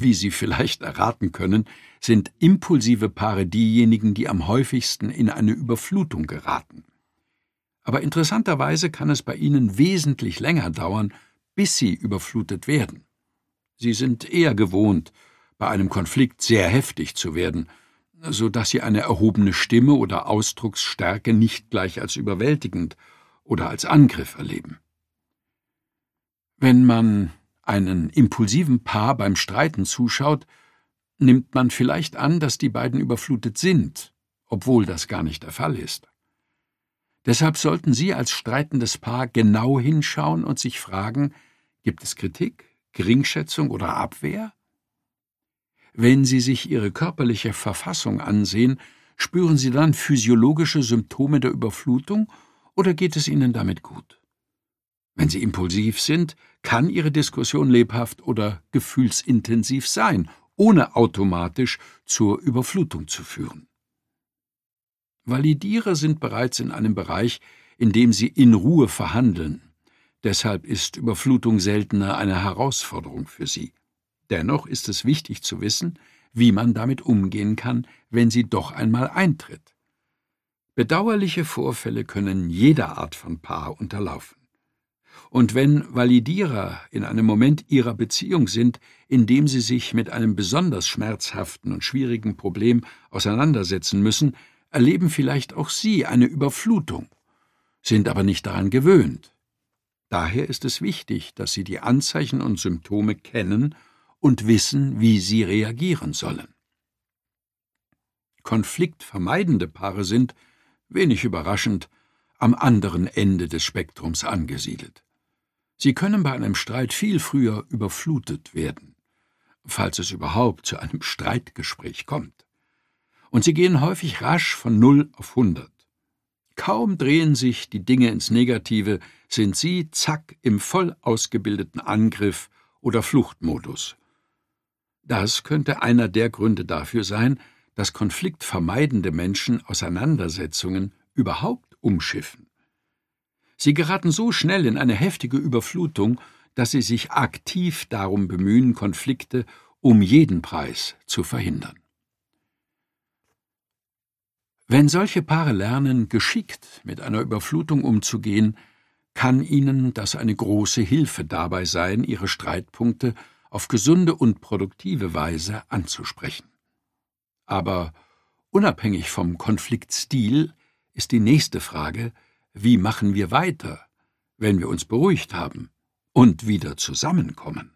Wie Sie vielleicht erraten können, sind impulsive Paare diejenigen, die am häufigsten in eine Überflutung geraten. Aber interessanterweise kann es bei ihnen wesentlich länger dauern, bis sie überflutet werden. Sie sind eher gewohnt, bei einem Konflikt sehr heftig zu werden, so dass sie eine erhobene Stimme oder Ausdrucksstärke nicht gleich als überwältigend oder als Angriff erleben. Wenn man einem impulsiven Paar beim Streiten zuschaut, nimmt man vielleicht an, dass die beiden überflutet sind, obwohl das gar nicht der Fall ist. Deshalb sollten Sie als streitendes Paar genau hinschauen und sich fragen, gibt es Kritik, Geringschätzung oder Abwehr? Wenn Sie sich Ihre körperliche Verfassung ansehen, spüren Sie dann physiologische Symptome der Überflutung oder geht es Ihnen damit gut? Wenn Sie impulsiv sind, kann Ihre Diskussion lebhaft oder gefühlsintensiv sein, ohne automatisch zur Überflutung zu führen. Validierer sind bereits in einem Bereich, in dem sie in Ruhe verhandeln. Deshalb ist Überflutung seltener eine Herausforderung für sie. Dennoch ist es wichtig zu wissen, wie man damit umgehen kann, wenn sie doch einmal eintritt. Bedauerliche Vorfälle können jeder Art von Paar unterlaufen. Und wenn Validierer in einem Moment ihrer Beziehung sind, in dem sie sich mit einem besonders schmerzhaften und schwierigen Problem auseinandersetzen müssen, erleben vielleicht auch sie eine Überflutung, sind aber nicht daran gewöhnt. Daher ist es wichtig, dass sie die Anzeichen und Symptome kennen und wissen, wie sie reagieren sollen. Konfliktvermeidende Paare sind, wenig überraschend, am anderen Ende des Spektrums angesiedelt. Sie können bei einem Streit viel früher überflutet werden, falls es überhaupt zu einem Streitgespräch kommt. Und sie gehen häufig rasch von 0 auf 100. Kaum drehen sich die Dinge ins Negative, sind sie, zack, im voll ausgebildeten Angriff oder Fluchtmodus. Das könnte einer der Gründe dafür sein, dass konfliktvermeidende Menschen Auseinandersetzungen überhaupt umschiffen. Sie geraten so schnell in eine heftige Überflutung, dass sie sich aktiv darum bemühen, Konflikte um jeden Preis zu verhindern. Wenn solche Paare lernen, geschickt mit einer Überflutung umzugehen, kann ihnen das eine große Hilfe dabei sein, ihre Streitpunkte auf gesunde und produktive Weise anzusprechen. Aber unabhängig vom Konfliktstil ist die nächste Frage, wie machen wir weiter, wenn wir uns beruhigt haben und wieder zusammenkommen?